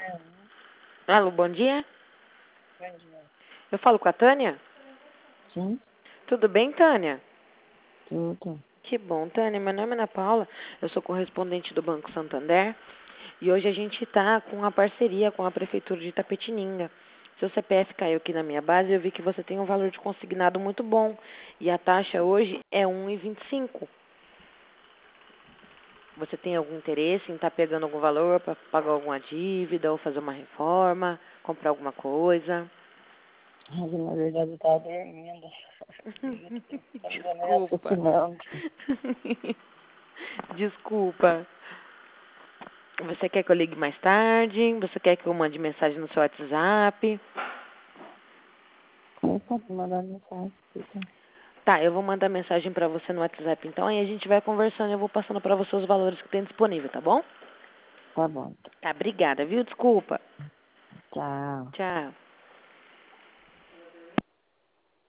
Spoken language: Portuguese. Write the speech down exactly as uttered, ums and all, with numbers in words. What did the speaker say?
Alô, bom dia. Bom dia. Eu falo com a Tânia? Sim, Tudo bem, Tânia? tudo. Que bom, Tânia. Meu nome é Ana Paula, eu sou correspondente do Banco Santander e hoje a gente está com uma parceria com a Prefeitura de Itapetininga. Seu C P F caiu aqui na minha base e eu vi que você tem um valor de consignado muito bom e a taxa hoje é um vírgula vinte e cinco. Você tem algum interesse em estar pegando algum valor para pagar alguma dívida ou fazer uma reforma, comprar alguma coisa? Mas, na verdade, eu tava dormindo. Não deu nem Desculpa. raciocinando. Desculpa. Você quer que eu ligue mais tarde? Você quer que eu mande mensagem no seu WhatsApp? Como pode mandar mensagem? Fica. Tá, eu vou mandar mensagem pra você no WhatsApp então, aí a gente vai conversando e eu vou passando pra você os valores que tem disponível, tá bom? Tá bom. Tá, obrigada, viu? Desculpa. Tchau. Tchau.